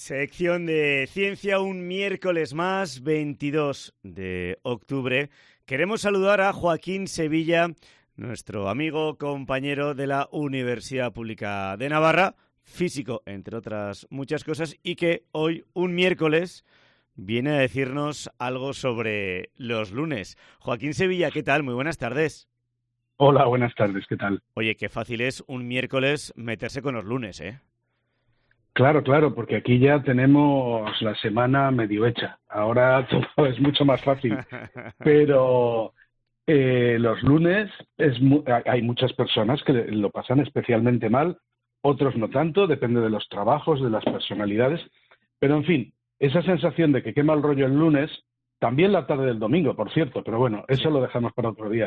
Sección de ciencia, un miércoles más, 22 de octubre. Queremos saludar a Joaquín Sevilla, nuestro amigo, compañero de la Universidad Pública de Navarra, físico, entre otras muchas cosas, y que hoy, un miércoles, viene a decirnos algo sobre los lunes. Joaquín Sevilla, ¿qué tal? Muy buenas tardes. Hola, buenas tardes, ¿qué tal? Oye, qué fácil es un miércoles meterse con los lunes, ¿eh? Claro, porque aquí ya tenemos la semana medio hecha. Ahora todo es mucho más fácil. Pero los lunes hay muchas personas que lo pasan especialmente mal, otros no tanto, depende de los trabajos, de las personalidades. Pero en fin, esa sensación de que qué mal rollo el lunes, también la tarde del domingo, por cierto, pero bueno, eso lo dejamos para otro día.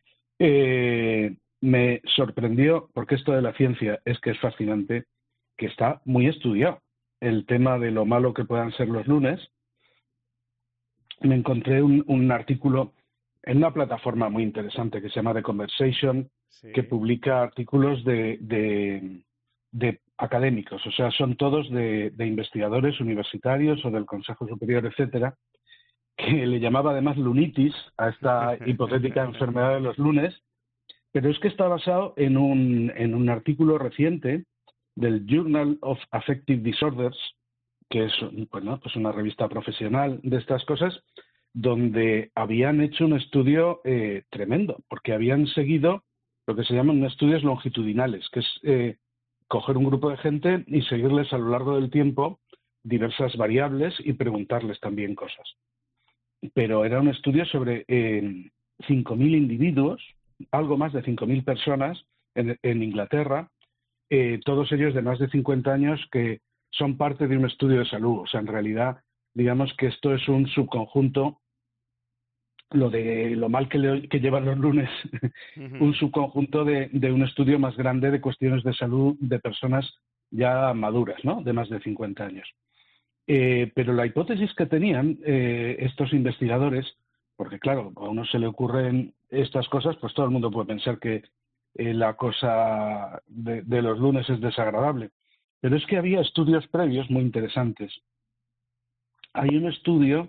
Me sorprendió, porque esto de la ciencia es que es fascinante, que está muy estudiado el tema de lo malo que puedan ser los lunes. Me encontré un artículo en una plataforma muy interesante que se llama The Conversation, Sí. que publica artículos de académicos, o sea, son todos de investigadores universitarios o del Consejo Superior, etcétera, que le llamaba además lunitis a esta hipotética enfermedad de los lunes, pero es que está basado en un artículo reciente del Journal of Affective Disorders, que es pues una revista profesional de estas cosas, donde habían hecho un estudio tremendo, porque habían seguido lo que se llaman estudios longitudinales, que es coger un grupo de gente y seguirles a lo largo del tiempo diversas variables y preguntarles también cosas. Pero era un estudio sobre 5.000 individuos, algo más de 5.000 personas en Inglaterra, todos ellos de más de 50 años, que son parte de un estudio de salud. O sea, en realidad, digamos que esto es un subconjunto, lo de lo mal que llevan los lunes, un subconjunto de un estudio más grande de cuestiones de salud de personas ya maduras, ¿no? De más de 50 años. Pero la hipótesis que tenían estos investigadores, porque claro, a uno se le ocurren estas cosas, pues todo el mundo puede pensar que la cosa de los lunes es desagradable. Pero es que había estudios previos muy interesantes. Hay un estudio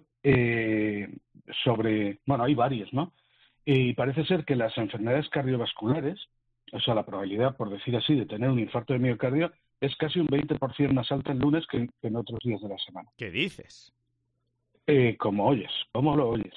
hay varios, ¿no? Y parece ser que las enfermedades cardiovasculares, o sea, la probabilidad, por decir así, de tener un infarto de miocardio es casi un 20% más alta el lunes que en otros días de la semana. ¿Qué dices? Como lo oyes.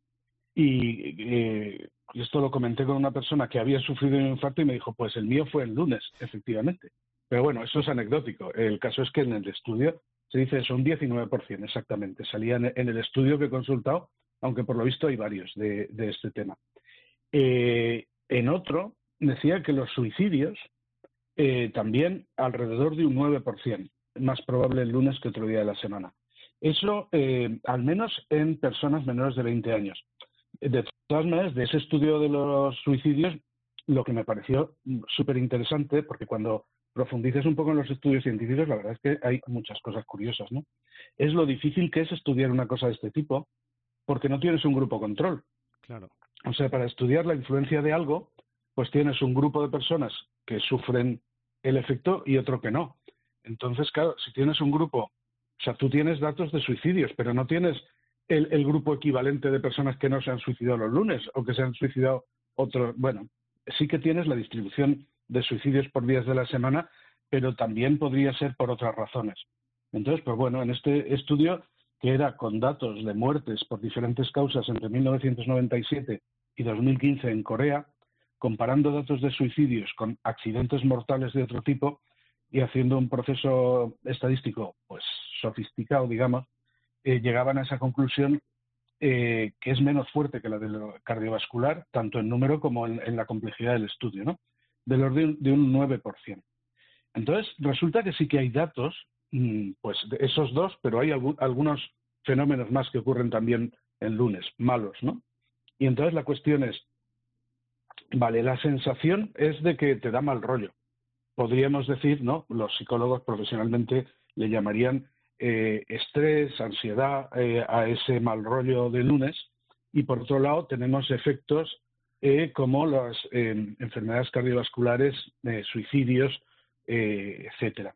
Y esto lo comenté con una persona que había sufrido un infarto y me dijo, pues el mío fue el lunes, efectivamente. Pero bueno, eso es anecdótico. El caso es que en el estudio se dice eso, un 19% exactamente. Salía en el estudio que he consultado, aunque por lo visto hay varios de este tema. En otro decía que los suicidios también alrededor de un 9%, más probable el lunes que otro día de la semana. Eso al menos en personas menores de 20 años. De todas maneras, de ese estudio de los suicidios, lo que me pareció súper interesante, porque cuando profundices un poco en los estudios científicos, la verdad es que hay muchas cosas curiosas, ¿no? Es lo difícil que es estudiar una cosa de este tipo, porque no tienes un grupo control. Claro. O sea, para estudiar la influencia de algo, pues tienes un grupo de personas que sufren el efecto y otro que no. Entonces, claro, si tienes un grupo, o sea, tú tienes datos de suicidios, pero no tienes el grupo equivalente de personas que no se han suicidado los lunes o que se han suicidado otros. Bueno, sí que tienes la distribución de suicidios por días de la semana, pero también podría ser por otras razones. Entonces, pues bueno, en este estudio, que era con datos de muertes por diferentes causas entre 1997 y 2015 en Corea, comparando datos de suicidios con accidentes mortales de otro tipo y haciendo un proceso estadístico pues sofisticado, digamos, llegaban a esa conclusión que es menos fuerte que la de lo cardiovascular, tanto en número como en la complejidad del estudio, ¿no? Del orden de un 9%. Entonces, resulta que sí que hay datos, pues de esos dos, pero hay algunos fenómenos más que ocurren también en lunes, malos, ¿no? Y entonces la cuestión es, vale, la sensación es de que te da mal rollo. Podríamos decir, ¿no? Los psicólogos profesionalmente le llamarían estrés, ansiedad a ese mal rollo de lunes. Y por otro lado tenemos efectos como las enfermedades cardiovasculares, suicidios, etcétera.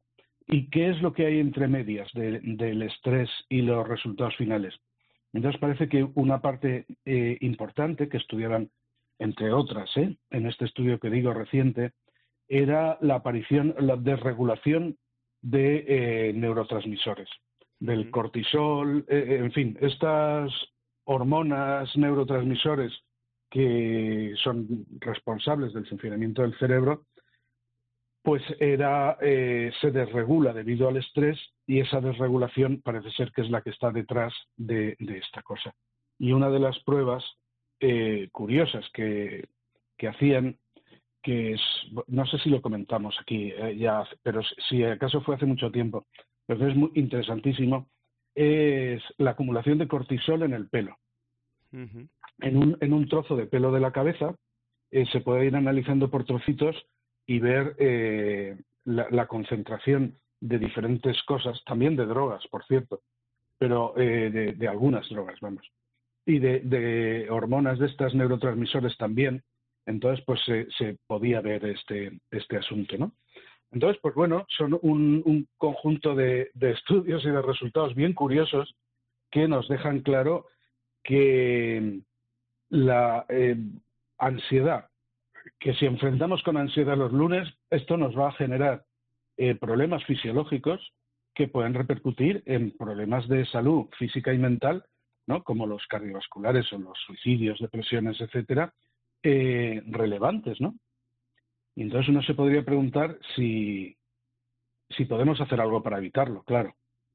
¿Y qué es lo que hay entre medias del estrés y los resultados finales? Entonces parece que una parte importante que estudiaban, entre otras, en este estudio que digo reciente, era la desregulación de neurotransmisores, del cortisol, en fin, estas hormonas, neurotransmisores que son responsables del funcionamiento del cerebro, pues se desregula debido al estrés, y esa desregulación parece ser que es la que está detrás de esta cosa. Y una de las pruebas curiosas que hacían, que es, no sé si lo comentamos aquí ya, pero si acaso fue hace mucho tiempo, pero es muy interesantísimo, es la acumulación de cortisol en el pelo. Uh-huh. En un trozo de pelo de la cabeza se puede ir analizando por trocitos y ver la concentración de diferentes cosas, también de drogas, por cierto, pero de algunas drogas, vamos, y de hormonas de estas, neurotransmisores también. Entonces, pues se podía ver este asunto, ¿no? Entonces, pues bueno, son un conjunto de estudios y de resultados bien curiosos que nos dejan claro que la ansiedad, que si enfrentamos con ansiedad los lunes, esto nos va a generar problemas fisiológicos que pueden repercutir en problemas de salud física y mental, ¿no? Como los cardiovasculares o los suicidios, depresiones, etcétera, relevantes, ¿no? Y entonces uno se podría preguntar si podemos hacer algo para evitarlo, claro.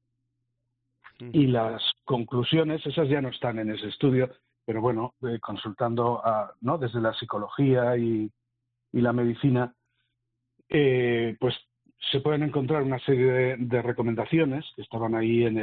Y las conclusiones, esas ya no están en ese estudio, pero bueno, consultando ¿no? desde la psicología y la medicina, pues se pueden encontrar una serie de recomendaciones que estaban ahí en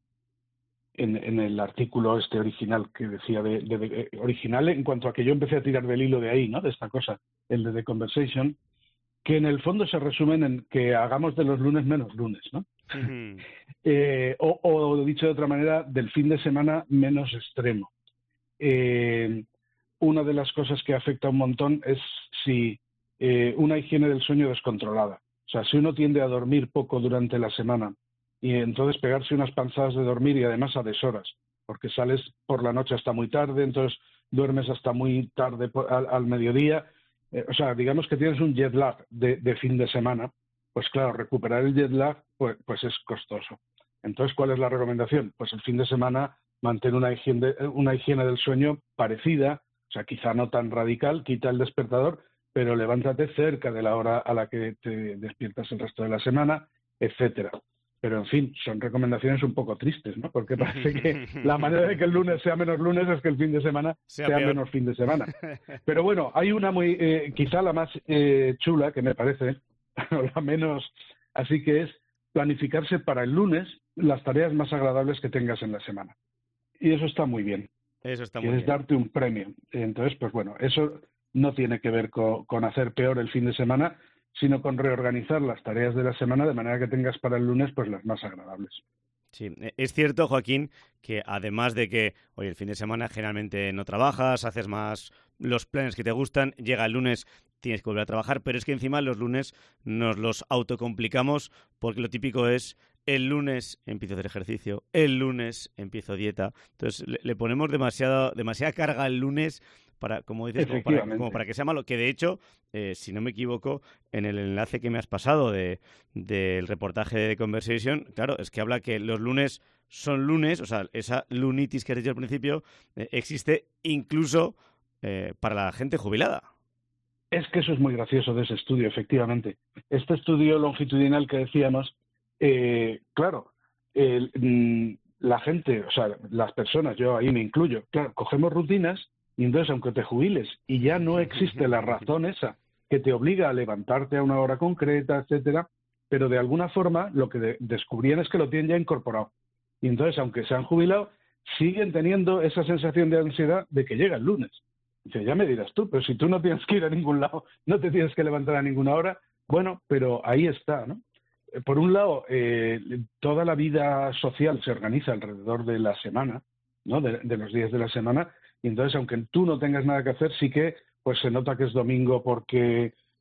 el artículo original que decía original en cuanto a que yo empecé a tirar del hilo de ahí, ¿no? De esta cosa, el de The Conversation, que en el fondo se resumen en que hagamos de los lunes menos lunes, ¿no? Uh-huh. O dicho de otra manera, del fin de semana menos extremo. Una de las cosas que afecta un montón es si una higiene del sueño descontrolada. O sea, si uno tiende a dormir poco durante la semana y entonces pegarse unas panzadas de dormir y además a deshoras, porque sales por la noche hasta muy tarde, entonces duermes hasta muy tarde al mediodía. O sea, digamos que tienes un jet lag de fin de semana, pues claro, recuperar el jet lag pues es costoso. Entonces, ¿cuál es la recomendación? Pues el fin de semana mantén una higiene del sueño parecida, o sea, quizá no tan radical, quita el despertador, pero levántate cerca de la hora a la que te despiertas el resto de la semana, etcétera. Pero, en fin, son recomendaciones un poco tristes, ¿no? Porque parece que la manera de que el lunes sea menos lunes es que el fin de semana sea menos fin de semana. Pero bueno, hay una quizá la más chula, que me parece, o la menos, así que es planificarse para el lunes las tareas más agradables que tengas en la semana. Y eso está muy bien. Eso está muy bien. Quieres darte un premio. Entonces, pues bueno, eso no tiene que ver con hacer peor el fin de semana, sino con reorganizar las tareas de la semana de manera que tengas para el lunes pues las más agradables. Sí, es cierto, Joaquín, que además de que hoy el fin de semana generalmente no trabajas, haces más los planes que te gustan, llega el lunes, tienes que volver a trabajar, pero es que encima los lunes nos los autocomplicamos porque lo típico es el lunes empiezo a hacer ejercicio, el lunes empiezo dieta, entonces le ponemos demasiada carga el lunes para, como dices, como para que sea malo, que de hecho, si no me equivoco, en el enlace que me has pasado del reportaje de The Conversation, claro, es que habla que los lunes son lunes, o sea, esa lunitis que has dicho al principio, existe incluso para la gente jubilada. Es que eso es muy gracioso de ese estudio, efectivamente. Este estudio longitudinal que decíamos, claro, la gente, o sea, las personas, yo ahí me incluyo, claro, cogemos rutinas y entonces aunque te jubiles y ya no existe la razón esa que te obliga a levantarte a una hora concreta, etcétera, pero de alguna forma lo que descubrían es que lo tienen ya incorporado. Y entonces, aunque se han jubilado, siguen teniendo esa sensación de ansiedad de que llega el lunes. Dice, ya me dirás tú, pero si tú no tienes que ir a ningún lado, no te tienes que levantar a ninguna hora, bueno, pero ahí está, ¿no? Por un lado, toda la vida social se organiza alrededor de la semana, ¿no? De los días de la semana, y entonces, aunque tú no tengas nada que hacer, sí que pues se nota que es domingo porque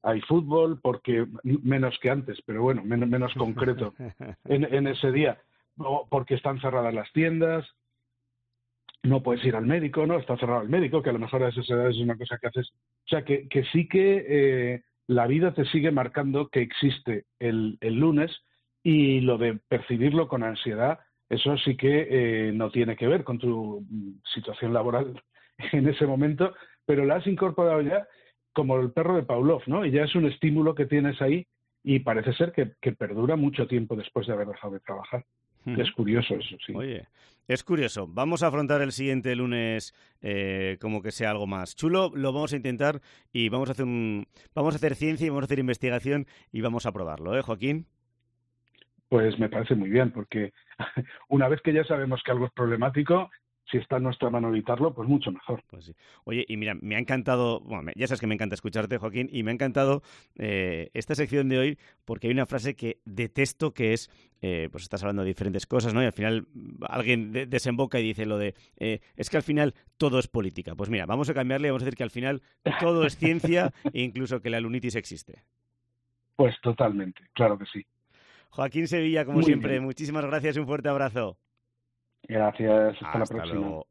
hay fútbol, porque menos que antes, pero bueno, menos concreto en ese día, o porque están cerradas las tiendas, no puedes ir al médico, ¿no? Está cerrado el médico, que a lo mejor a esas edades es una cosa que haces. O sea, que sí que la vida te sigue marcando que existe el lunes, y lo de percibirlo con ansiedad, eso sí que no tiene que ver con tu situación laboral en ese momento, pero la has incorporado ya como el perro de Pavlov, ¿no? Y ya es un estímulo que tienes ahí, y parece ser que perdura mucho tiempo después de haber dejado de trabajar. Es curioso eso, sí. Oye, es curioso. Vamos a afrontar el siguiente lunes como que sea algo más chulo. Lo vamos a intentar y vamos a hacer ciencia y vamos a hacer investigación y vamos a probarlo, ¿eh, Joaquín? Pues me parece muy bien, porque una vez que ya sabemos que algo es problemático, si está en nuestra mano evitarlo, pues mucho mejor. Pues sí. Oye, y mira, me ha encantado, bueno, ya sabes que me encanta escucharte, Joaquín, y me ha encantado esta sección de hoy porque hay una frase que detesto, que es, pues estás hablando de diferentes cosas, ¿no? Y al final alguien desemboca y dice lo de, es que al final todo es política. Pues mira, vamos a cambiarle y vamos a decir que al final todo es ciencia e incluso que la lunitis existe. Pues totalmente, claro que sí. Joaquín Sevilla, como Muy siempre, bien. muchísimas gracias y un fuerte abrazo. Gracias, hasta la próxima. Luego.